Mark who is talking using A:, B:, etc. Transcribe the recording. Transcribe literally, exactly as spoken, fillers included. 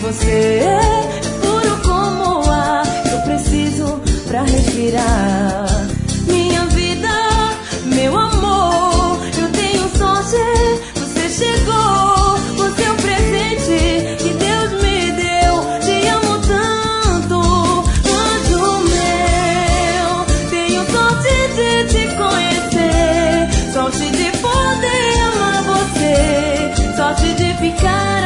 A: Você é puro como o ar que eu preciso pra respirar. Minha vida, meu amor, eu tenho sorte, você chegou. Você é o presente que Deus me deu. Te amo tanto quanto meu. Tenho sorte de te conhecer, sorte de poder amar você, sorte de ficar